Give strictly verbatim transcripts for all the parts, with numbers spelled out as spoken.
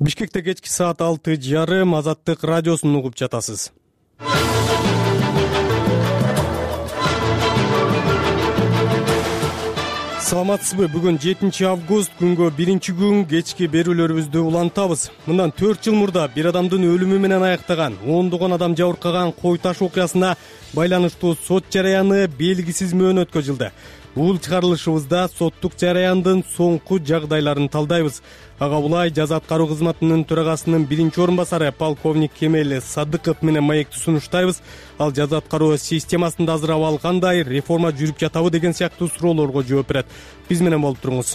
Бишкекте кечки саат алты жарым Азаттык радиосун угуп жатасыз. Саламатсызбы? Бүгүн жетинчи август, күнгө биринчи күн кечки берүүлөрүбүздү улантабыз. Мындан төрт жыл мурда бир адамдын өлүмү менен аяктаган, ондогон адам жабыркаган Кой Таш окуясына байланыштуу сот жараяны белгисиз мөөнөткө жылды. Бул чыгарылышыбызда соттук жараяндын соңку жагдайларын талдайбыз. Ага булай жаза аткаруу кызматынын төрагасынын биринчи орун басары полковник Кемел Садыков менен маекти сунуштайбыз. Ал жаза аткаруу системасында азыр абал кандай, реформа жүрүп жатабы деген сыяктуу суроолорго жооп берет. Биз менен болуп туруңуз.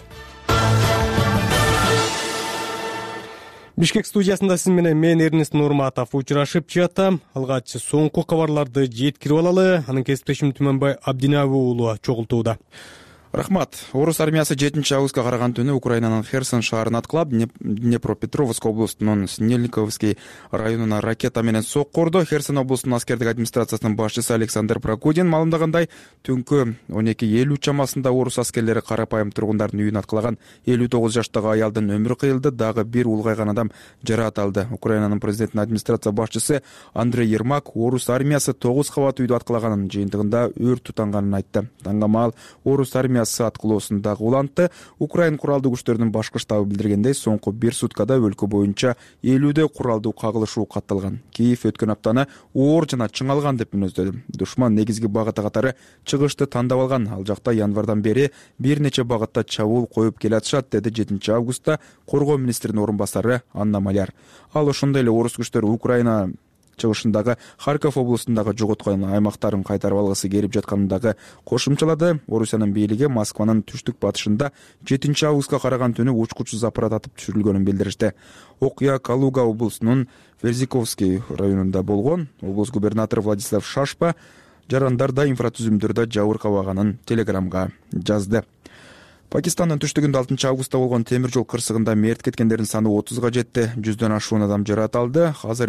Бишкек студиясында сиз менен мен Эрнест Нурматов учурашып жатам. Алгач соңку кабарларды жеткирип алалы. Анын кесиптешим Түмөнбай Абдинаби уулу чогултууда. Рахмат. Орус армиясы жетинчи августка караган түнү Украинанын Херсон шаарын аткылап, Днепропетровск облусунун Снельниковский районуна ракета менен сокку урду. Херсон облусунун аскердик администрациясынын башчысы Александр Прокудин маалымдагандай, түнкү он эки элүү чамасында орус аскерлери карапайым тургундардын үйүн аткылаган. элүү тогуз жаштагы аялдын өмүрү кыйылды, дагы бир улгайган адам жараат алды. Украинанын президентинин администрация башчысы Андрей Ермак орус армиясы тогуз кабат үйдү аткылаганын, жыйынтыгында өрт тутанганын айтты. Таңгамал орус армиясы аткылоосундагы улантты. Украин куралдуу күчтөрүнүн башкы штабы билдиргендей, соңку бир суткада өлкө боюнча элүүдө куралдуу кагылышуу катталган. Киев өткөн аптаны оор жана чыңалган деп мүнөздөдү. Душман негизги багыты катары чыгышты тандап алган. Ал жакта январдан бери бир нече багытта чабуул коюп келатышат, деди жетинчи августта коргоо министринин орун басары Анна Маляр. Ал ошондой эле орус күчтөрү Украина чыгышындагы Харьков облусундагы жоготкон аймактарын кайтарып алгысы келип жатканындагы кошумчалады. Орусиянын бийлиги Москванын түштүк батышында жетинчи августка караган түнү учкучсуз аппарат атып түшүрүлгөнүн билдиришти. Окуя Калуга облусунун Верзиковский районунда болгон. Облус губернатору Владислав Шашпа жарандарда инфратүзүмдөрдө жабыркабаганын телеграмга жазды. Пакистандын түштүгүндө алтынчы августта болгон темир жол кырсыгында мерт кеткендердин саны отузга жетти. Жүздөн ашуун адам жараат алды. Азыр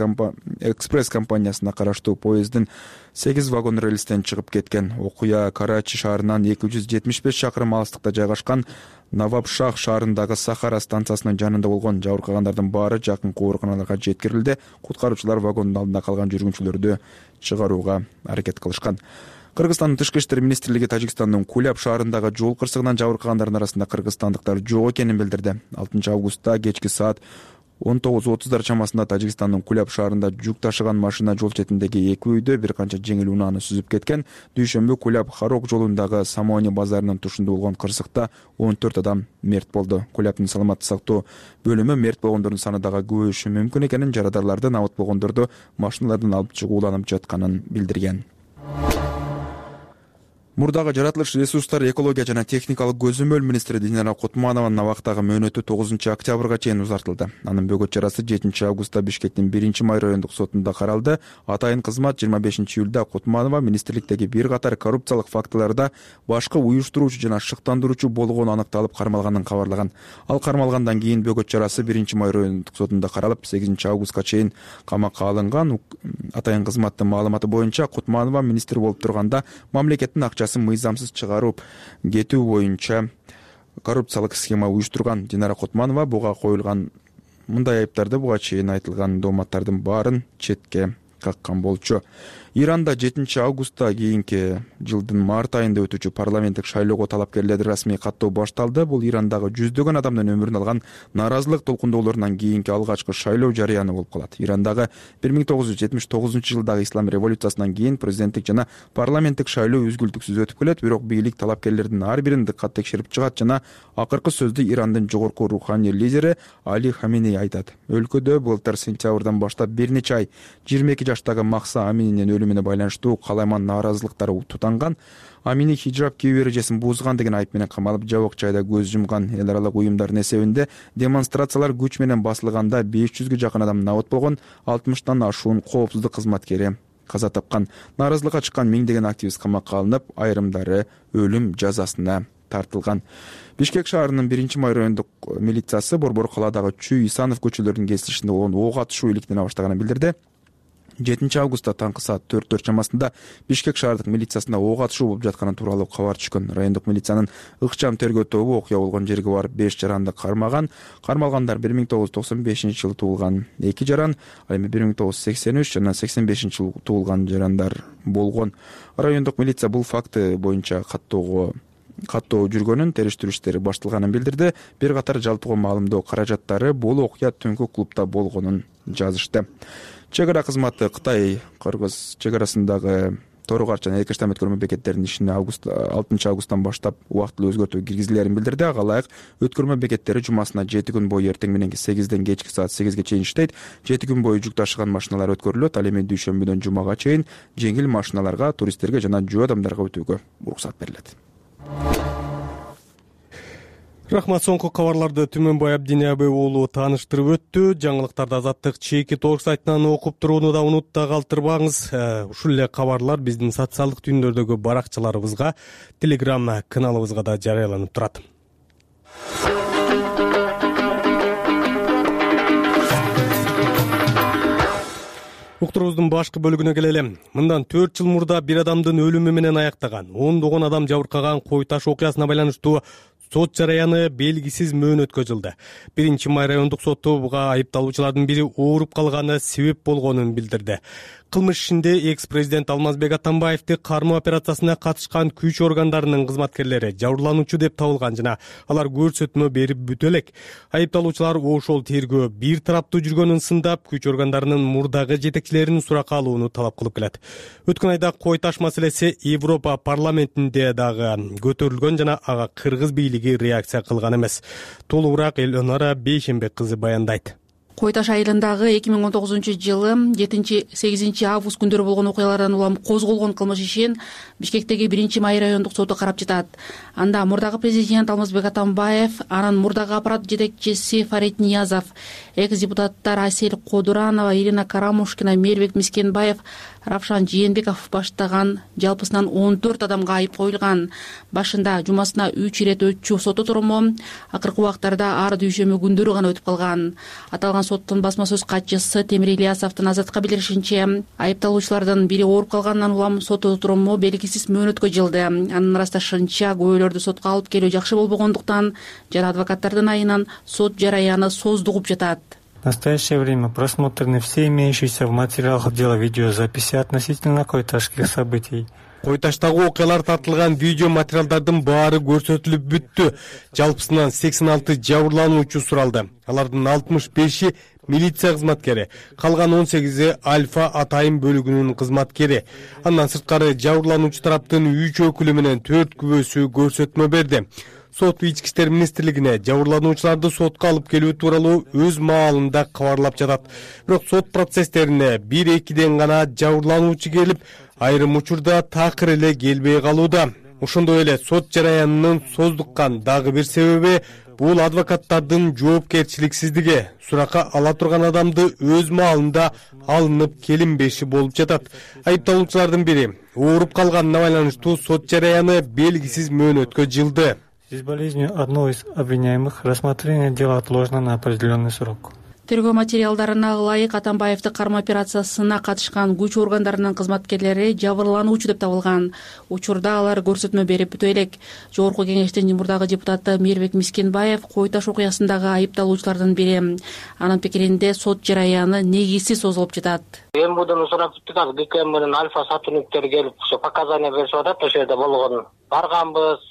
экспресс компаниясына караштуу поезддин сегиз вагон рельстен чыгып кеткен. Окуя Карачи шаарынан эки жүз жетимиш беш чакырым алыстыкта жайгашкан Навабшах шаарындагы Сахара станциясынын жанында болгон. Жабыркагандардын баары жакынкы ооруканаларга жеткирилди. Куткаруучулар вагондун алдында калган жүргүнчүлөрдү чыгарууга аракет кылышкан. Кыргызстандын тышкы иштер министрлиги Тажикстандын Куляб шаарындагы жол кырсыгынан жабыркагандардын арасында кыргызстандыктар жок экенин билдирди. алтынчы августта кечки саат он тогуз отуздар чамасында Тажикстандын Куляб шаарында жүк ташыган машина жол четиндеги эки үйдө бир канча жеңил унааны сүзүп кеткен. Дүйшөмбү Куляб Харок жолундагы Самони базарынын тушунда болгон кырсыкта он төрт адам мерт болду. Кулябдын саламаттык сактоо бөлүмү мерт болгондордун саны дагы көбөйүшү мүмкүн экенин, жарадарлардын абат болгондорду машиналардан алып чыгууланып жатканын билдирген. Мурдагы жаратылыш ресурстар, экология жана техникалык көзөмөл министри Динара Кутманованын абактагы мөөнөтү тогузунчу октябрга чейин узартылды. Анын бөгөт чарасы жетинчи августта Бишкектин биринчи май райондук сотунда каралды. Атайын кызмат жыйырма бешинчи июлда Кутманова министрликтеги бир катар коррупциялык фактыларда башкы уюштуруучу жана шыктандыруучу болгону аныкталып кармалганын кабарлаган. Ал кармалгандан кийин бөгөт чарасы биринчи май райондук сотунда каралып, сегизинчи августка чейин камакка алынган. Атайын кызматтын маалыматы боюнча Кутманова министр болуп турганда мамлекеттин акчасы мыйзамсыз чыгарып кетүү боюнча коррупциялык схема уюштурган. Динара Кутманова буга коюлган мындай айыптарды буга чейин айтылган дооматтардын баарын четке каккан болчу. Иранда жетинчи августта кийинки жылдын март айында өтүүчү парламенттик шайлоого талапкерлерди расмий каттоо башталды. Бул Ирандагы жүздөгөн адамдын өмүрүн алган нааразылык толкундоолорунан кийинки алгачкы шайлоо жарыяны болуп калат. Ирандагы бир миң тогуз жүз жетимиш тогузунчу жылдагы ислам революциясынан кийин президенттик жана парламенттик шайлоо үзгүлтүксүз өтүп келет, бирок бийлик талапкерлердин ар бирин дыккат текшерип чыгат жана акыркы сөздү Ирандын жогорку руханий лидери Али Хаминей айтат. Өлкөдө былтыр сентябрдан баштап бир нече ай жыйырма эки жаштагы Махса Амининин өлүмүнө байланыштуу калайман нааразылыктар тутанган. Амини хиджаб кийүү эрежесин бузган деген айып менен камалып, жабык жайда көз жумган. Эл аралык уюмдардын эсебинде демонстрациялар күч менен басылганда беш жүзгө жакын адам набат болгон, алтымыштан ашуун коопсуздук кызматкери каза тапкан. Нааразылыкка чыккан миңдеген активист камакка алынып, айрымдары өлүм жазасына тартылган. Бишкек шаарынын биринчи май райондук милициясы Борбор калаадагы Чүй Исанов көчөлөрүнүн кесилишинде болгон ок атышуу иликтене баштаганын билдирди. жетинчи августта таңкы саат төрт төрт чамасында Бишкек шаардык милициясына ок атышуу болуп жатканы тууралуу кабар түшкөн. Райондук милициянын ыкчам тергөө тобу окуя болгон жерге барып беш жаранды кармаган. Кармалгандар бир миң тогуз жүз токсон бешинчи жылы туулган эки жаран, ал эми бир миң тогуз жүз сексен үч жана сексен бешинчи жылы туулган жарандар болгон. Райондук милиция бул факты боюнча каттоого каттоо жүргөнүн, териштирүү иштери башталганын билдирди. Бир катар жалпыга маалымдоо каражаттары бул окуя түнкү клубда болгонун жазышты. Чек ара кызматы Кытай Кыргыз чек арасындагы Торугар жана Эркештам өткөрмө бекеттеринин ишине август алтынчы августтан баштап убактылуу өзгөртүү киргизилерин билдирди. Ага ылайык өткөрмө бекеттери жумасына жети күн бою эртең мененки сегизден кечки саат сегизге чейин иштейт. жети күн бою жүк ташыган машиналар өткөрүлөт. Ал эми дүйшөмбүдөн жумага чейин жеңил машиналарга, туристтерге жана жөө адамдарга өтүүгө уруксат берилет. Рахмат, соңку кабарларды Түмөнбай Абдиниябы уулу тааныштырып өттү. Жаңылыктарды Азаттык чеки толук сайтынан окуп турууну да унутта калтырбаңыз. Ушул эле кабарлар биздин социалдык түйүндөрдөгү баракчаларыбызга, Телеграм каналыбызга да жарыяланып турат. Уктурубуздун башкы бөлүгүнө келели. Мындан төрт жыл мурда бир адамдын өлүмү менен аяктаган, ондогон адам жабыркаган кой таш окуясына байланыштуу сот жараяны белгисиз мөөнөткө жылды. Биринчи май райондук соту буга айыпталуучулардын бири ооруп калганы себеп болгонун билдирди. Кылмыш ишинде экс-президент Алмазбек Атамбаевди кармоо операциясына катышкан күч органдарынын кызматкерлери жабырлануучу деп табылган жана алар көрсөтмө берип бүтө элек. Айыпталуучулар ошол тергөө бир тараптуу жүргөнүн сындап, күч органдарынын мурдагы жетекчилеринин суракка алууну талап кылып келет. Өткөн айда кой таш маселеси Европа парламентинде дагы көтөрүлгөн жана ага кыргыз бийлиги реакция кылган эмес. Толугураак Элонара Бейшембек кызы баяндайт. Кой таш айылындагы эки миң он тогузунчу жылы жетинчи сегизинчи август күндөрү болгон окуялардан улам козголгон кылмыш ишин Бишкектеги биринчи май райондук соту карап жатат. Анда мурдагы президент Алмазбек Атамбаев, анан мурдагы аппарат жетекчиси Фарид Ниязов, экс-депутаттар Асель Кодуранова, Ирина Карамушкина, Мээрбек Мискенбаев, Равшан Жээнбеков баштаган жалпысынан он төрт адамга айып коюлган. Башында жумасына үч ирет өтчү сот отуруму, акыркы убактарда ар дүйшөмө күндөрү гана өтүп калган. Аталган соттун басма сөз катчысы Темир Ильясовдун Азатка билдиришинче, айыпталуучулардын бири ооруп калгандан улам сот отуруму белгисиз мөөнөткө жылды. Анын ырасташынча күбөлөрдү сотко алып келүү жакшы болбогондуктан жана адвокаттардын айынан сот жараяны создугуп жатат. В настоящее время просмотрены все имеющиеся в материалах дела видеозаписи относительно койташских событий. Кой таштагы окуялар тартылган видео материалдардын баары көрсөтүлүп бүттү. Жалпысынан сексен алты жабырлануучу суралды. Алардын алтымыш беши милиция кызматкери, калган он сегизи Альфа Атайым бөлүгүнүн кызматкери. Андан сырткары жабырлануучу тараптын үч өкүлү менен төрт күбөсү көрсөтмө берди. Сот ички иштер министрлигине жабырлануучуларды сотко алып келүү тууралуу өз маалында кабарлап жатат. Бирок сот процесстерине бир экиден гана жабырлануучу келип, айрым учурда такыр эле келбей калууда. Ошондой эле сот жараянынын создуккан дагы бир себеби бул адвокаттардын жоопкерчиликсиздиги. Суракка ала турган адамды өз маалында алынып келинбеши болуп жатат. Айыпталуучулардын бири ооруп калганына байланыштуу сот жараяны белгисиз мөөнөткө жылды. В связи с болезнью одного из обвиняемых рассмотрение дела отложено на определенный срок. Тергөө материалдарына ылайык Атамбаевди кармоо операциясына катышкан күч органдарынын кызматкерлери жабырлануучу деп табылган. Учурда алар көрсөтмө берип бүтө элек. Жогорку кеңештин мурдагы депутаты Мээрбек Мискенбаев кой таш окуясындагы айыпталуучулардын бири. Анын пикиринде сот жараяны негизсиз созулуп жатат. Эмбудун сурап бүттүк, ГКМ менен Альфа сотрудниктери келип ошо показания беришип атат, ошол жерде болгон. Барганбыз,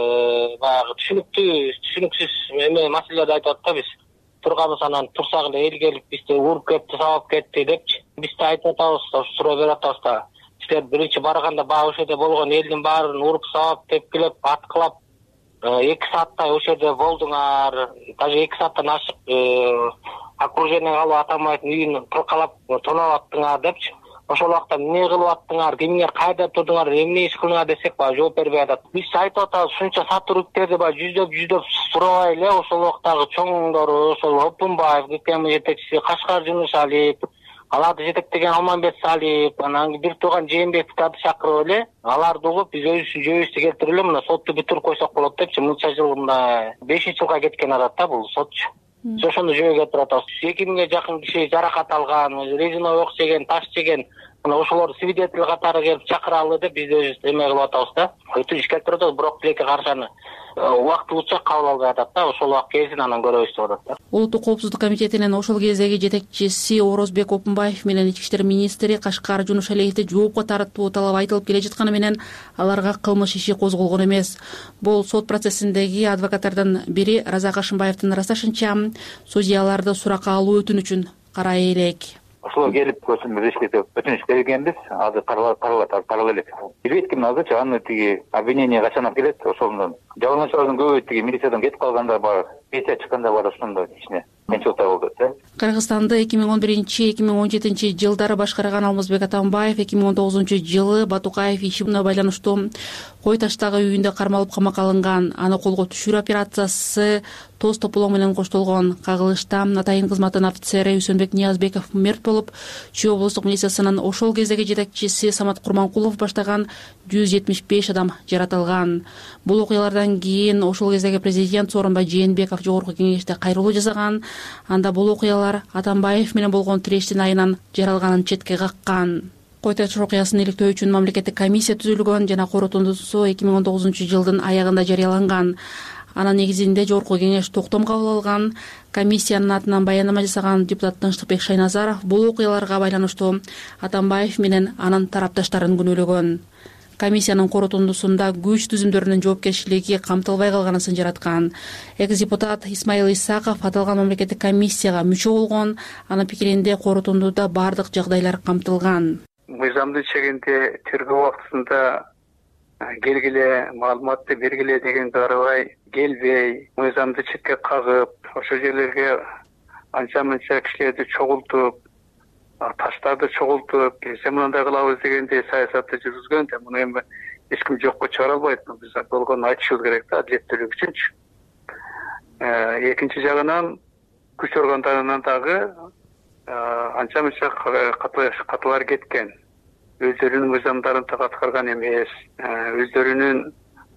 баягы түшүнүктүү, түшүнүксүз эме маселелерди айтып атат биз. Турганбыз, анан турсак эле эл келип бизди уруп кетти, сабап кетти депчи. Биз да айтып атабыз, суроо берип атабыз да. Силер биринчи барганда баягы ошол жерде болгон элдин баарын уруп сабап, тепкилеп, аткылап, эки сааттай ошол жерде болдуңар. Даже эки сааттан ашык окружение калып Атамбаевдин үйүн кыркалап, тоноп аттыңар депчи. Ошол убакта эмне кылып аттыңар, кимдер кайда турдуңар, эмне иш кылдыңар десек, баягы жооп бербей атат. Биз айтып атабыз, ушунча сотрудниктерди баягы жүздөп жүздөп сурабай эле ошол убактагы чоңдору, ошол Опунбаев, ГКМ жетекчиси Кашкар Жунушалиев, аларды жетектеген Алмамбет Салиев, анан бир тууган Жээнбековду чакырып эле, аларды угуп биз өзүбүздүн жөөбүздү келтирип эле мына сотту бүтүрүп койсок болот депчи, мынча жыл мына бешинчи жылга кеткен атат да бул сотчу. ошону жүйөгө туруп атабыз. эки миңге жакын киши жаракат алган, резиновый ок жеген, таш жеген. Мына ошолорду свидетель катары келип чакыралы деп биз өзүбүз эме кылып атабыз да. Өтүнүч келтирип атабыз, бирок тилекке каршы убактылуулуча кабыл албай атат да. Ошол убакыт келсин, анан көрөбүз деп атат да. Улуттук коопсуздук комитетинин ошол кездеги жетекчиси Орозбек Опунбаев менен ички иштер министри Кашкар Жунушалиевди жоопко тартуу талап айтылып келе жатканы менен аларга кылмыш иши козголгон эмес. Бул сот процессиндеги адвокаттардан бири Разак Ашымбаевдин ырасташынча, судьяларды суракка алуу өтүнүчүн карай элек. Ошолор келип көрсөтмө деп өтүнүч бергенбиз. Азыр каралып каралат, карала элек. Билбейт ким азырчы аны тиги обвинение качан келет, ошондон. Жабырлануучулардын көбү тиги милициядан кетип калганда бар, пенсия чыкканда бар, ошондо ичине кыйынчылыктар болду да. Кыргызстанды эки миң он биринчи эки миң он жетинчи жылдары башкарган Алмазбек Атамбаев эки миң он тогузунчу жылы Батукаев иши менен байланыштуу Кой таштагы үйүндө кармалып камакка алынган. Аны колго түшүрүү операциясы тоз тополоң менен коштолгон. Кагылышта атайын кызматтын офицери Үсөнбек Ниязбеков мерт болуп, Чүй облустук милициясынын ошол кездеги жетекчиси Самат Курманкулов баштаган жүз жетимиш беш адам жаратылган. Бул окуялардан кийин ошол кездеги президент Сооронбай Жээнбеков жогорку кеңеште кайрылуу жасаган. Анда бул окуялар Атамбаев менен болгон тирештин айынан жаралганын четке каккан. Кой таш окуясын иликтөө үчүн мамлекеттик комиссия түзүлгөн жана корутундусу эки миң он тогузунчу жылдын аягында жарыяланган. Анын негизинде жогорку кеңеш токтом кабыл алган. Комиссиянын атынан баяндама жасаган депутат Тынчтыкбек Шайназаров бул окуяларга байланыштуу Атамбаев менен анын тарапташтарын күнөөлөгөн. Комиссиянын корутундусунда күч түзүмдөрүнүн жоопкерчилиги камтылбай калганысын жараткан. Экс-депутат Исмаил Исаков аталган мамлекеттик комиссияга мүчө болгон. Анын пикиринде корутундуда бардык жагдайлар камтылган. Мыйзамдын чегинде тергөө убактысында келгиле, маалыматты бергиле деген карабай келбей, мыйзамды четке кагып, ошол жерлерге анча-мынча кишилерди чогултуп, таштарды чогултуп, келсе мындай кылабыз дегендей саясатты жүргүзгөн да, муну эми эч ким жокко чыгара албайт. Биз болгону айтышыбыз керек да, адилеттүүлүк үчүнчү. Экинчи жагынан күч органдарынан дагы анча-мынча катылар кеткен. Өздөрүнүн мыйзамдарын так аткарган эмес, өздөрүнүн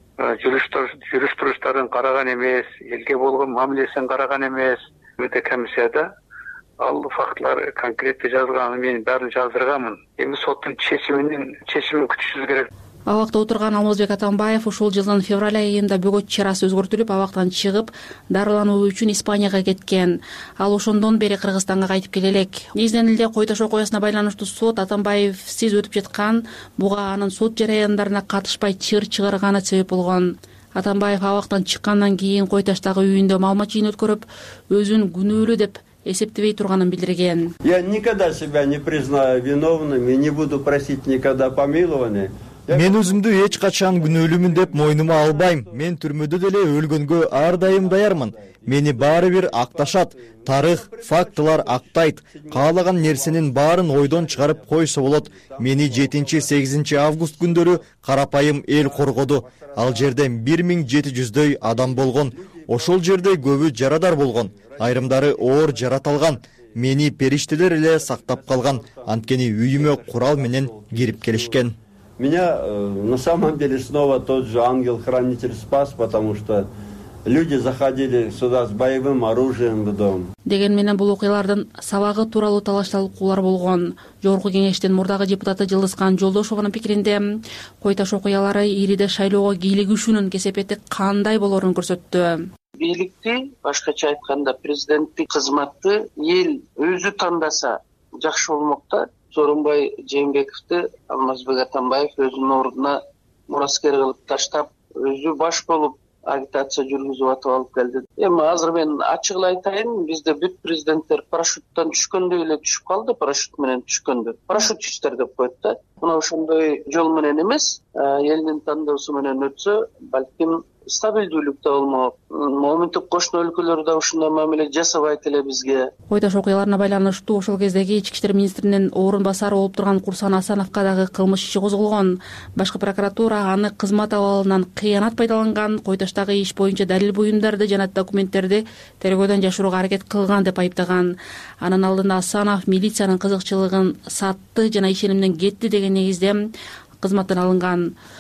жүрүш-туруштарын караган эмес, элге болгон мамилесин караган эмес. Өтө комиссияда ал фактылар конкреттүү жазылган, мен баарын жаздырганмын. Эми соттун чечиминин чечимин күтүшүбүз керек. Абакта отурган Алмазбек Атамбаев ушул жылдын февраль айында бөгөт чарасы өзгөртүлүп, абактан чыгып, дарылануу үчүн Испанияга кеткен. Ал ошондон бери Кыргызстанга кайтып келе элек. Негизинен эле Кой таш окуясына байланыштуу сот Атамбаевсиз өтүп жаткан, буга анын сот жараяндарына катышпай чыр чыгарганы себеп болгон. Атамбаев абактан чыккандан кийин Кой таштагы үйүндө малма чыйын өткөрүп, өзүн күнөөлүү деп эсептебей турганын билдирген. Я никогда себя не признаю виновным и не буду просить никогда помилования. Мен өзүмдү эч качан күнөөлүүмүн деп мойнума албайм. Мен түрмөдө деле өлгөнгө ар дайым даярмын. Мени баары бир акташат. Тарых, фактылар актайт. Каалаган нерсенин баарын ойдон чыгарып койсо болот. Мени жетинчи сегизинчи август күндөрү карапайым эл коргоду. Ал жерде бир миң жети жүздөй адам болгон. Ошол жерде көбү жарадар болгон. Айрымдары оор жараталган. Мени периштелер эле сактап калган. Анткени үйүмө курал менен кирип келишкен. Меня э, на самом деле снова тот же ангел-хранитель спас, потому что люди заходили сюда с боевым оружием в дом. Деген менен бул окуялардын сабагы тууралуу талаш талкуулар болгон. Жогорку кеңештин мурдагы депутаты Жылдызкан Жолдошованын пикиринде Кой таш окуялары ириде шайлоого кийлигишүүнүн кесепети кандай болорун көрсөттү. Бийликти, башкача айтканда президенттик кызматты эл өзү тандаса жакшы болмок да. Сооронбай Жээнбековду Алмазбек Атамбаев өзүнүн ордуна мураскер кылып таштап, өзү баш болуп агитация жүргүзүп атып алып келди. Эми азыр мен ачык эле айтайын, бизде бүт президенттер парашюттан түшкөндөй эле түшүп калды, парашют менен түшкөндө. Парашютчистер деп коет да. Мына ошондой жол менен эмес, элдин тандоосу менен өтсө, балким стабилдүүлүк да болмок. Моминттик кошуна өлкөлөр да ушундай мамиле жасабайт эле бизге. Кой таш окуяларына байланыштуу ошол кездеги ички иштер министринин орун басары болуп турган Курсан Асановго дагы кылмыш иши козголгон. Башкы прокуратура аны кызмат абалынан кыянат пайдаланган, Кой таштагы иш боюнча далил буюмдарды жана документтерди тергөөдөн жашырууга аракет кылган деп айыптаган. Анын алдында Асанов милициянын кызыкчылыгын сатты жана ишенимден кетти деген негизде кызматтан алынган.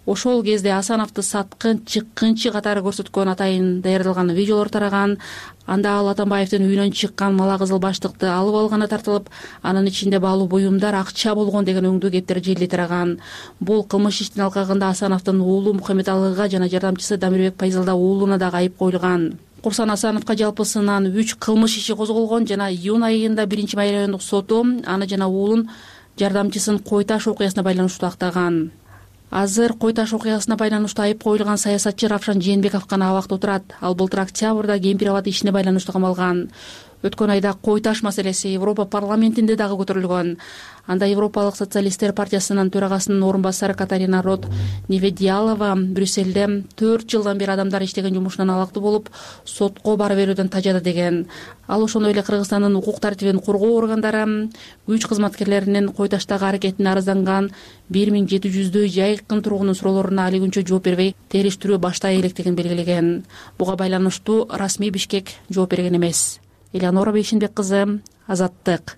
ошол кезде Асановду саткын чыккынчы катары көрсөткөн атайын даярдалган видеолор тараган. Анда ал Атамбаевдин үйүнөн чыккан мала кызыл баштыкты алып алганы тартылып, анын ичинде баалуу буюмдар, акча болгон деген өңдүү кептер желе тараган. Бул кылмыш иштин алкагында Асановдун уулу Мухаммедалыга жана жардамчысы Дамирбек Пайзалда уулуна дагы айып коюлган. Курсан Асановго жалпысынан үч кылмыш иши козголгон жана июнь айында биринчи Майра райондук соту аны жана уулун жардамчысын Кой Таш окуясына байланыштуу актаган. Азыр Кой Таш окуясына байланыштуу айып коюлган саясатчы Равшан Жээнбеков гана абакта отурат. Ал былтыр октябрда Кемпир-Абад ишине байланыштуу камалган. Өткөн айда Кой Таш маселеси Европа парламентинде дагы көтөрүлгөн. Анда Европалык социалисттер партиясынын төрагасынын орун басары Катарина Рот Неведиалова Брюссельде төрт жылдан бери адамдар иштеген жумушунан алактуу болуп, сотко бара берүүдөн тажады деген. Ал ошондой эле Кыргызстандын укук тартибин коргоо органдары күч кызматкерлеринин Кой Таштагы аракетине арызданган бир миң жети жүздөй жайкын тургунун суроолоруна али күнчө жооп бербей териштирүү баштай электигин белгилеген. Буга байланыштуу расмий Бишкек жооп берген эмес. Элеонора Бейшинбек кызы, Азаттык.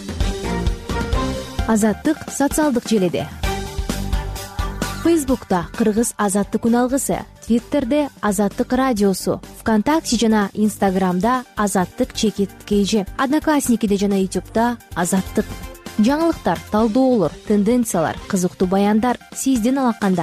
Азаттык социалдык желеде. Фейсбукта Кыргыз Азаттык үналгысы, Твиттерде Азаттык радиосу, ВКонтакте жана Инстаграмда Азаттык чекит кейжи, Одноклассникиде жана Ютубта Азаттык. Жаңылыктар, талдоолор, тенденциялар, кызыктуу баяндар сиздин алаканда.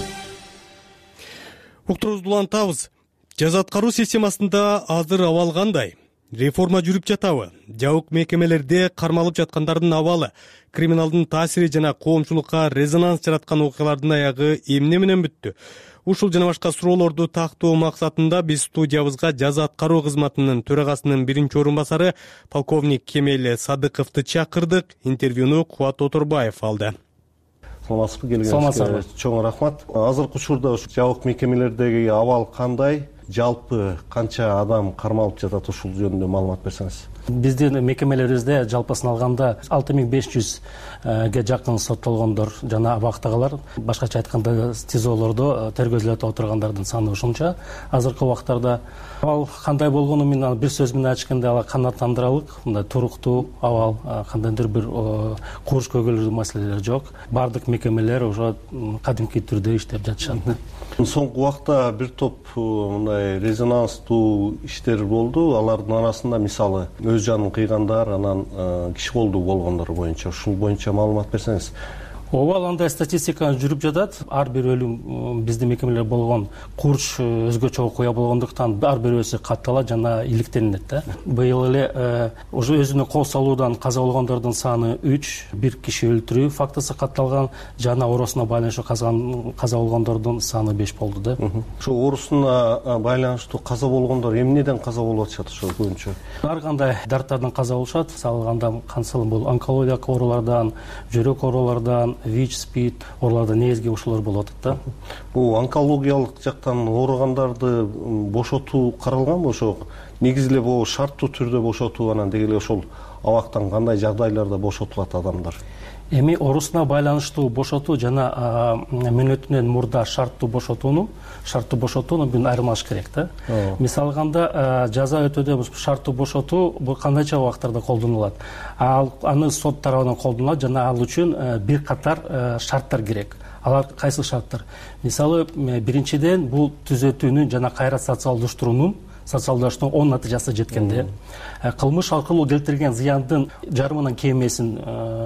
Уктурубузду улантабыз. Жаза аткаруу системасында азыр абал кандай? Реформа жүрүп жатабы? Жабык мекемелерде кармалып жаткандардын абалы, криминалдын таасири жана коомчулукка резонанс жараткан окуялардын аягы эмне менен бүттү? Ушул жана башка суроолорду тактоо максатында биз студиябызга жаза аткаруу кызматынын төрагасынын биринчи орун басары полковник Кемел Садыковду чакырдык. Интервьюну Кубат Оторбаев алды. Саламатсызбы, келгениңизге чоң рахмат. Азыркы учурда жабык мекемелердеги абал кандай? Жалпы канча адам кармалып жатат, ушул жөнүндө маалымат берсеңиз. Биздин мекемелерибизде жалпысын алганда алты миң беш жүзгө жакын соттолгондор жана абактагылар, башкача айтканда тизолордо тергөөдө отургандардын саны ушунча. Азыркы убактарда абал кандай болгону менен бир сөз менен айтканда ал канааттандыралык, мындай туруктуу абал, кандайдыр бир курч көгөлүү маселелер жок. Бардык мекемелер уже кадимки түрдө иштеп жатышат. Соңку убакта бир топ мындай резонанстуу иштер болду. Алардын арасында мисалы өз жанын кыйгандар, анан киши колдуу болгондор боюнча, ушул боюнча маалымат берсеңиз. Ооба, андай статистика жүрүп жатат. Ар бир өлүм биздин мекемелер болгон курч өзгөчө окуя болгондуктан ар бирөөсү катталат жана иликтенет да. Быйыл эле уже өзүнө кол салуудан каза болгондордун саны үч, бир киши өлтүрүү фактысы катталган жана оорусуна байланыштуу каза болгондордун саны беш болду да. Ошо оорусуна байланыштуу каза болгондор эмнеден каза болуп атышат ошо көбүнчө? Ар кандай дарттардан каза болушат. Салганда кансыл бул онкологиялык оорулардан, жүрөк оорулардан, ВИЧ, СПИД ооруларда негизги ушулар болуп атат да. Бул онкологиялык жактан ооругандарды бошотуу каралганбы? Ошо негизи эле бул шарттуу түрдө бошотуу, анан деги эле ошол абактан кандай жагдайларда бошотулат адамдар? Эми оорусуна байланыштуу бошотуу жана мөөнөтүнөн мурда шарттуу бошотууну, шарттуу бошотууну бир айырмалаш керек да. Мисалы алганда жаза өтөөдө шарттуу бошотуу бул кандайча убактарда колдонулат? Ал аны сот тарабынан колдонулат жана ал үчүн бир катар шарттар керек. Алар кайсы шарттар? Мисалы биринчиден бул түзөтүүнүн жана кайра социалдаштыруунун социалдаштыруу оң натыйжасы жеткенде, кылмыш аркылуу келтирген зыяндын жарымынан кем эмесин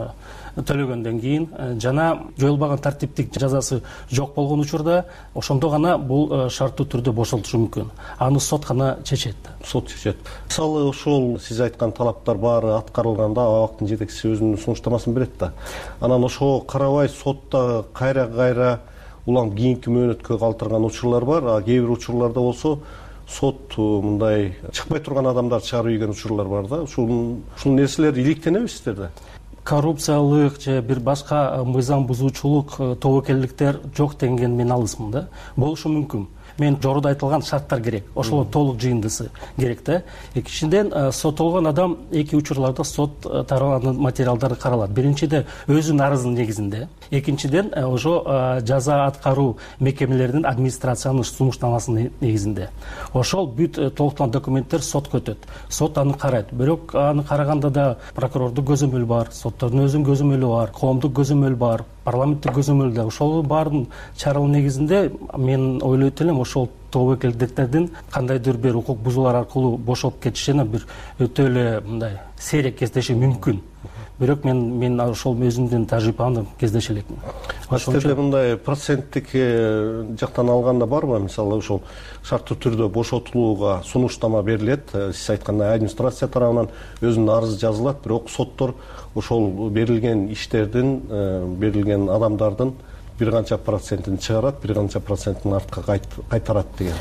төлөгөндөн кийин жана жоюлбаган тартиптик жазасы жок болгон учурда ошондо гана бул шарттуу түрдө бошотулушу мүмкүн. Аны сот гана чечет. Сот чечет. Мисалы ошол сиз айткан талаптар баары аткарылганда абактын жетекчиси өзүнүн сунуштамасын берет да. Анан ошого карабай сотто кайра кайра улам кийинки мөөнөткө калтырган учурлар бар. А кээ бир учурларда болсо сот мындай чыкпай турган адамдар чыгарып ийген учурлар бар да. Ушул ушул нерселер иликтенеби сиздерде? Коррупциялык же бир башка мыйзам бузуучулук, тобокелдиктер жок деген мен алысмын да. Болушу мүмкүн. Мен жогоруда айтылган шарттар керек. Ошол толук жыйындысы керек да. Экинчиден соттолгон адам эки учурларда сот тарабынан материалдары каралат. Биринчиде өзүнүн арызынын негизинде, экинчиден ошо жаза аткаруу мекемелеринин администрациянын сунуштамасынын негизинде. Ошол бүт толукталган документтер сотко өтөт. Сот аны карайт. Бирок аны караганда да прокурордун көзөмөлү бар, соттордун өзүнүн көзөмөлү бар, коомдук көзөмөл бар. парламенттик көзөмөлдө ошол баардын чаралуу негизинде мен ойлойт элем ошол тобокелдиктердин кандайдыр бир укук бузуулар аркылуу бошоп кетишине бир өтө эле мындай сейрек кездеши мүмкүн. Бирок мен мен ошол өзүмдүн тажрыйбамды кездеше элекмин. Сиздерде мындай проценттик жактан алганда барбы? Мисалы ошол шарттуу түрдө бошотулууга сунуштама берилет. Сиз айткандай администрация тарабынан өзүнүн арызы жазылат, бирок соттор ошол берилген иштердин, берилген адамдардын бир канча процентин чыгарат, бир канча процентин артка кайтарат деген.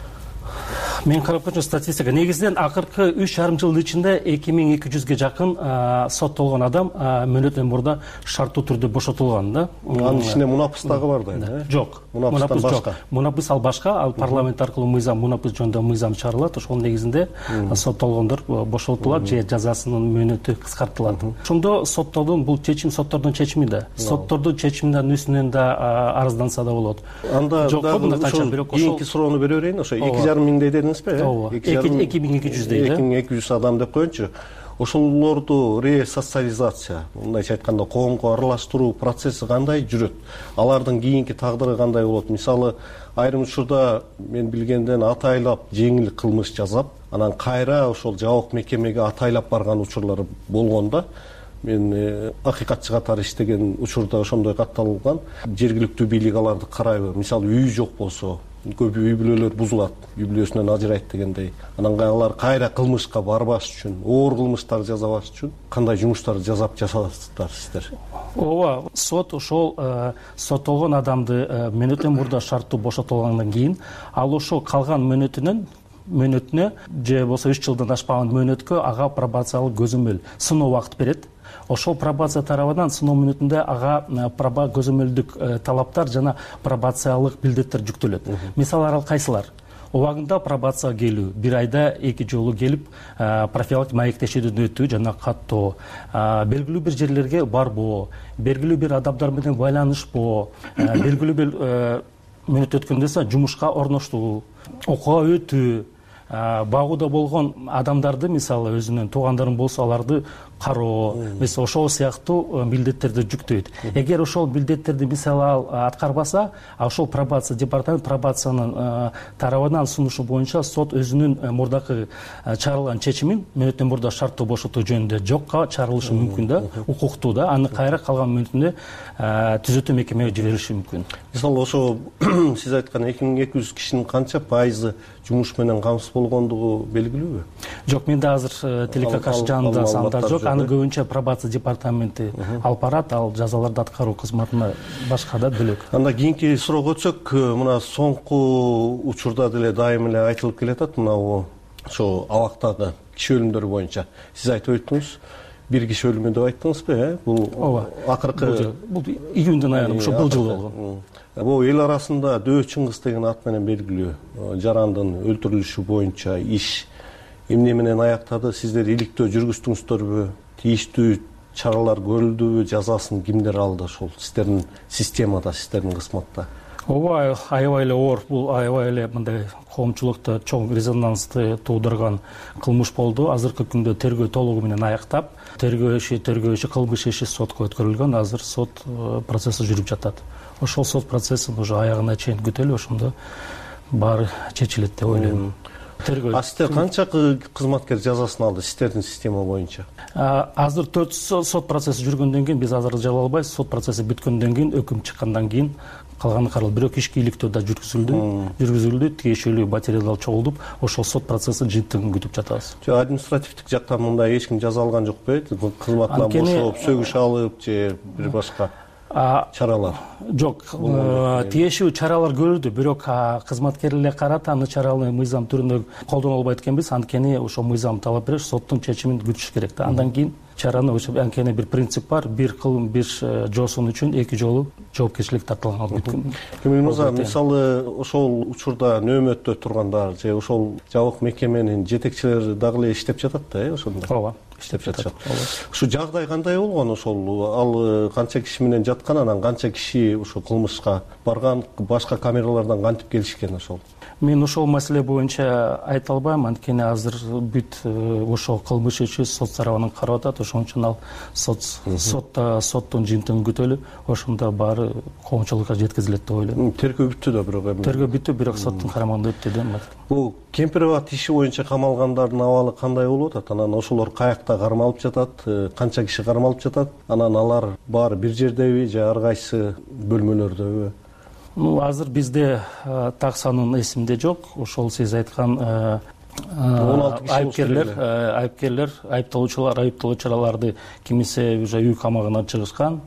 Мен карап көрчү статистика негизинен акыркы үч жарым жылдын ичинде эки миң эки жүзгө жакын соттолгон адам мөөнөттөн мурда шарттуу түрдө бошотулган да. Анын ичинде мунапыс дагы бар да? Жок. Мунапыс жок. Мунапыс ал башка, ал парламент аркылуу мыйзам, мунапыс жөнүндө мыйзам чыгарылат, ошол негизинде соттолгондор бошотулат же жазасынын мөөнөтү кыскартылат. Ошондо соттордун бул чечим соттордун чечими да. Соттордун чечиминин үстүнөн да арызданса да болот. Анда дагы кийинки суроону бере берейин, ошо эки жарым миңдей дедиңизби? эки миң эки жүздөй эки миң эки жүз адам деп коеюнчу. Ошолорду ресоциализация, мындайча айтканда коомго аралаштыруу процесси кандай жүрөт? Алардын кийинки тагдыры кандай болот? Мисалы, айрым учурда мен билгенден атайлап жеңил кылмыш жазап, анан кайра ошол жабык мекемеге атайлап барган учурлар болгон да. Мен акыйкатчы катары иштеген учурда ошондой катталган. Жергиликтүү бийлик аларды карайбы? Мисалы, үй жок болсо, көп үй бүлөлөр бузулат, үй бүлөсүнөн ажырайт дегендей. Анан алар кайра кылмышка барбаш үчүн, оор кылмыштар жасабаш үчүн кандай жумуштар жасап жасадыңыздар сиздер? Ооба, сот ошол соттолгон адамды мөөнөттөн мурда шарттуу бошотулгандан кийин, ал ошол калган мөөнөтүнөн мөөнөтүнө же болбосо үч жылдан ашпаган мөөнөткө ага пробациялык көзөмөл сыноо убакыт берет. Ошол пробация тарабынан сыноо мүнөтүндө ага проба көзөмөлдүк талаптар жана пробациялык билдеттер жүктөлөт. Мисалдар ал кайсылар? Убагында пробация келүү, бир айда эки жолу келип профилактик маектешүүдөн өтүү жана каттоо, белгилүү бир жерлерге барбоо, белгилүү бир адамдар менен байланышпоо, белгилүү бир мүнөт өткөндөн соң жумушка орноштуу, окууга өтүү, багууда болгон адамдарды, мисалы өзүнүн туугандарын болсо аларды кароо, мисалы ошол сыяктуу милдеттерди жүктөйт. Эгер ошол милдеттерди мисалы ал аткарбаса, ошол пробация департамент пробациянын тарабынан сунушу боюнча сот өзүнүн мурдакы чыгарылган чечимин мөөнөттөн мурда шарттуу бошотуу жөнүндө жокко чыгарылышы мүмкүн да, укуктуу да, аны кайра калган мөөнөтүндө түзөтүү мекемеге жиберилиши мүмкүн. Мисалы ошо сиз айткан эки миң эки жүз кишинин канча пайызы жумуш менен камсыз болгондугу белгилүүбү? Жок, менде азыр тилекке каршы жанында сандар жок. Аны көбүнчө пробация департаменти алып барат, ал жазаларды аткаруу кызматына башка да бөлөк. Анда кийинки суроого өтсөк, мына соңку учурда деле дайым эле айтылып келатат, мына ошо абактагы киши өлүмдөрү боюнча. Сиз айтып өттүңүз, бир киши өлүмү деп айттыңызбы, э? Бул акыркы бул июндун айында, ошо бул жыл болгон. Бул эл арасында Дөө Чыңгыз деген ат менен белгилүү жарандын өлтүрүлүшү боюнча иш эмне менен аяктады? Сиздер иликтөө жүргүздүңүздөрбү? Тийиштүү чаралар көрүлдүбү? Жазасын кимдер алды ошол сиздердин системада, сиздердин кызматта? Ооба, аябай эле оор, бул аябай эле мындай коомчулукта чоң резонансты туудурган кылмыш болду. Азыркы күндө тергөө толугу менен аяктап, тергөө иши, тергөө иши, кылмыш иши сотко өткөрүлгөн. Азыр сот процесси жүрүп жатат. Ошол сот процессин уже аягына чейин күтөлүп, ошондо баары чечилет деп ойлойм. А сиздер канча кызматкер жазасын алды сиздердин система боюнча? Азыр төрт сот процесси жүргөндөн кийин биз азыр жала албайбыз. Сот процесси бүткөндөн кийин, өкүм чыккандан кийин калганы каралды. Бирок ишке иликтөө да жүргүзүлдү. Жүргүзүлдү, тиешелүү материалдар чогултуп, ошол сот процессин жыйынтыгын күтүп жатабыз. Жок, административдик жактан мындай эч ким жаза алган жокпу? Кызматынан бошоп, сөгүш алып же бир башка чаралар? Жок, тиешелүү чаралар көрүлдү, бирок кызматкерлерге карата аны чараны мыйзам түрүндө колдоно албайт экенбиз. Анткени ошо мыйзам талап берет, соттун чечимин күтүш керек да. Андан кийин чараны ошо анткени бир принцип бар, бир кылым бир жосун үчүн эки жолу жоопкерчилик тартылган. Кемел мырза, мисалы ошол учурда нөөмөттө тургандар же ошол жабык мекеменин жетекчилери дагы эле иштеп жатат да, э, ошондо? Ооба, иштеп жатат. Ушу жагдай кандай болгон ошол? Ал канча киши менен жаткан, анан канча киши ошо кылмышка барган, башка камералардан кантип келишкен ошол? Мен ошол маселе боюнча айта албайм, анткени азыр бүт ошол кылмыш иши сот тарабынан карап атат, ошон үчүн ал сот сотто соттун жыйынтыгын күтөлүп, ошондо баары коомчулукка жеткизилет деп ойлойм. Тергөө бүттү да, бирок эми тергөө бүттү, бирок соттун карамагында өттү да. Бул Кемпироват иши боюнча камалгандардын абалы кандай болуп атат? Анан ошолор каякта кармалып жатат, канча киши кармалып жатат? Анан алар баары бир жердеби же ар кайсы бөлмөлөрдөбү? Ну, азыр бизде так санын эсимде жок. Ошол сиз айткан айыпкерлер, айыпкерлер, айыпталуучулар, айыпталуучуларды кимисе уже үй камагынан чыгышкан.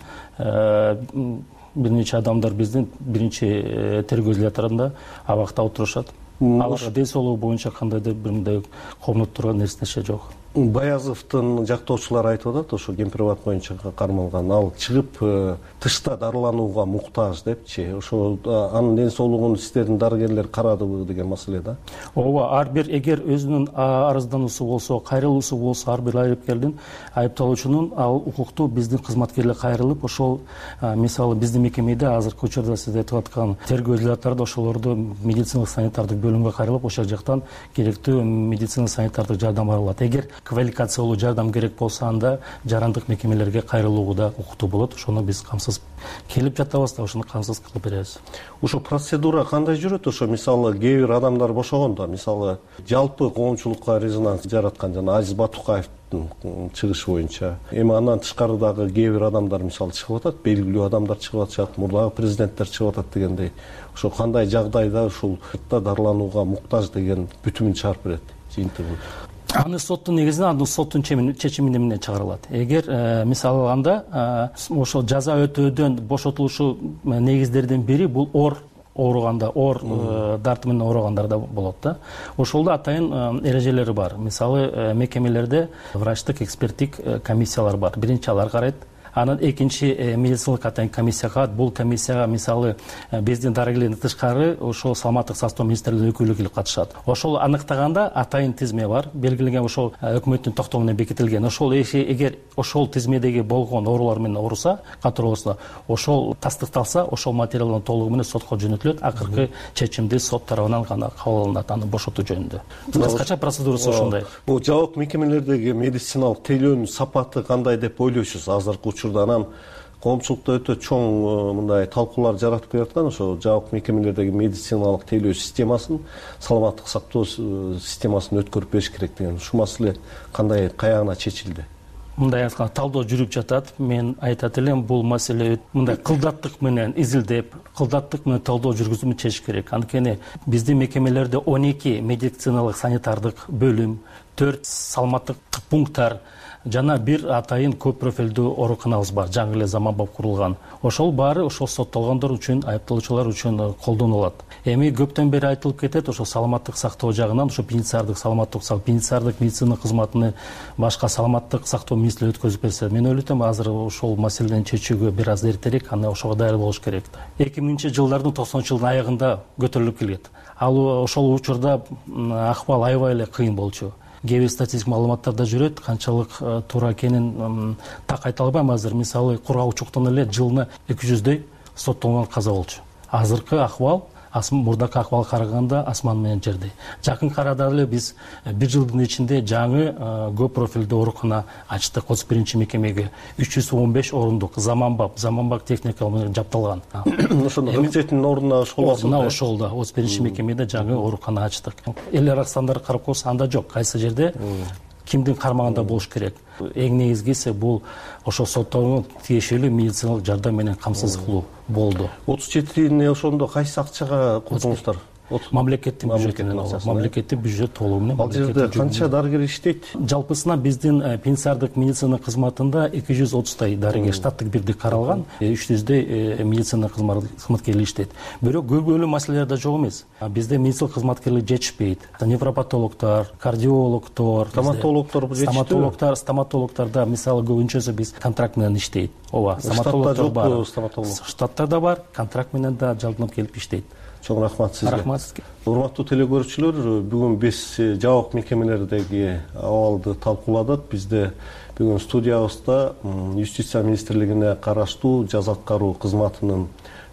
Бир нече адамдар биздин биринчи тергөө изоляторунда абакта отурушат. Аларга ден соолугу боюнча кандайдыр бир мындай комнот турган нерсе жок. Баязовдун жактоочулары айтып атат, ошо Кемпироват боюнча кармалган, ал чыгып тышта дарыланууга муктаж депчи. Ошо анын ден соолугун сиздердин дарыгерлер карадыбы деген маселе да. Ооба, ар бир эгер өзүнүн арыздануусу болсо, кайрылуусу болсо, ар бир айыпкердин, айыпталуучунун ал укуктуу биздин кызматкерлер кайрылып, ошол мисалы биздин мекемеде азыркы учурда сиз айтып аткан тергөө изоляторунда ошолорду медициналык санитардык бөлүмгө кайрылып, ошол жактан керектүү медициналык санитардык жардам алат. Эгер квалификациялуу жардам керек болсо, анда жарандык мекемелерге кайрылууга да укуктуу болот. Ошону биз камсыз келип жатабыз да, ошону камсыз кылып беребиз. Ошо процедура кандай жүрөт? Ошо мисалы кээ бир адамдар бошогондо, мисалы жалпы коомчулукка резонанс жараткан жана Азиз Батукаевдин чыгышы боюнча, эми андан тышкары дагы кээ бир адамдар мисалы чыгып атат, белгилүү адамдар чыгып атышат, мурдагы президенттер чыгып атат дегендей. Ошо кандай жагдайда ушул дарыланууга муктаж деген бүтүмүн чыгарып берет, жыйынтыгын. Аны соттун негизинде, аны соттун чечими менен чыгарылат. Эгер мисалы алганда ошол жаза өтөөдөн бошотулушу негиздердин бири бул оор ооруганда, оор дарты менен ооругандарда болот да. Ошолдо атайын эрежелери бар. Мисалы мекемелерде врачтык эксперттик комиссиялар бар. Биринчи алар карайт. Анан экинчи медициналык атайын комиссия калат. Бул комиссияга мисалы биздин дарыгерлердин тышкары ошол саламаттык сактоо министрлигинин өкүлү келип катышат. Ошол аныктаганда атайын тизме бар, белгиленген, ошол өкмөттүн токтому менен бекитилген. Ошол эгер ошол тизмедеги болгон оорулар менен ооруса, катырылса, ошол тастыкталса, ошол материалдын толугу менен сотко жөнөтүлөт. Акыркы чечимди сот тарабынан гана кабыл алынат, аны бошотуу жөнүндө. Кыскача процедурасы ошондой. Бул жабык мекемелердеги медициналык тейлөөнүн сапаты кандай деп ойлойсуз азыркы учурда? Анан коомчулукта өтө чоң мындай талкуулар жаратып келаткан, ошо жабык мекемелердеги медициналык тейлөө системасын, саламаттык сактоо системасын өткөрүп бериш керек деген. Ушул маселе кандай, каягына чечилди? Мындай айтканда талдоо жүрүп жатат. Мен айтат элем, бул маселе мындай кылдаттык менен изилдеп, кылдаттык менен талдоо жүргүзүп чечиш керек. Анткени биздин мекемелерде он эки медициналык санитардык бөлүм, төрт саламаттык пункттар жана бир атайын көп профилдүү ооруканабыз бар, жаңы эле заманбап курулган. Ошол баары ошол соттолгондор үчүн, айыпталуучулар үчүн колдонулат. Эми көптөн бери айтылып кетет, ошо саламаттык сактоо жагынан, ошо пенитенциардык саламаттык сактоо, пенитенциардык медицина кызматыны башка саламаттык сактоо министрлиги өткөзүп берсе, мен ойлойм, азыр ошол маселени чечүүгө бир аз эртерээк, аны ошого даяр болуш керек. эки миңинчи жылдардын токсонунчу жылдын аягында көтөрүлүп келет. Ал ошол учурда акыбал аябай эле кыйын болчу. Кээ бир статистик маалыматтарда жүрөт, канчалык туура экенин так айта албайм азыр. Мисалы кургаучуктан эле жылына эки жүздөй соттолгон каза болчу. Азыркы акыбал мурдакы акыбалга караганда асман менен жердей. Жакынкы арада эле биз бир жылдын ичинде жаңы көп профилдүү оорукана ачтык. отуз биринчи мекемеге үч жүз он беш орундук заманбап, заманбап техника менен жабдалган. Ошондо Ыкчеттин ордуна ошол мына ошолдо отуз биринчи мекемеде жаңы оорукана ачтык. Эл аралык стандарт карап койсо анда жок. Кайсы жерде кимдин кармагында болуш керек. Эң негизгиси бул ошо соттолгон тиешелүү медициналык жардам менен камсыз кылуу болду. отуз жетини ошондо кайсы акчага курдуңуздар? Мамлекеттин бюджетинен, мамлекеттин бюджет толугу менен. Ал жерде канча дарыгер иштейт? Жалпысына биздин пенитенциардык медицина кызматында эки жүз отуздай дарыгер штаттык бирдик каралган, үч жүздөй медицина кызматкери иштейт. Бирок көбөлүү маселелер да жок эмес. Бизде медицина кызматкерлери жетишпейт. Невропатологдор, кардиологдор, стоматологдор жетишпейт. Стоматологдор, стоматологдорда мисалы көбүнчөсү биз контракт менен иштейт. Ооба, стоматологдор бар. Штаттарда бар, контракт менен да жалданып келип иштейт. Чоң рахмат сизге. Рахмат сизге. Урматтуу телекөрүүчүлөр, бүгүн биз жабык мекемелердеги абалды талкууладык. Бизде бүгүн студиябызда Юстиция министрлигине караштуу жаза аткаруу кызматынын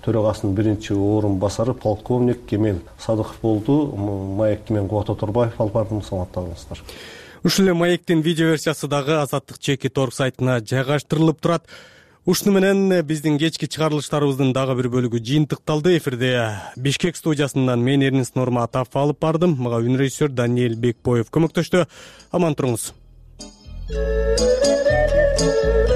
төрагасынын биринчи орун басары полковник Кемел Садыков болду. Маек менен Кубат Оторбаев алып бардым, саламаттаңыздар. Ушул эле маектин видео версиясы дагы Азаттык чекит орг сайтына жайгаштырылып турат. Ушуну менен биздин кечки чыгарылыштарыбыздын дагы бир бөлүгү жыйынтыкталды. Эфирде Бишкек студиясынан мен Эрнис Нурматов алып бардым. Мага үн режиссер Даниэль Бекбоев көмөктөштү. Аман туруңуз.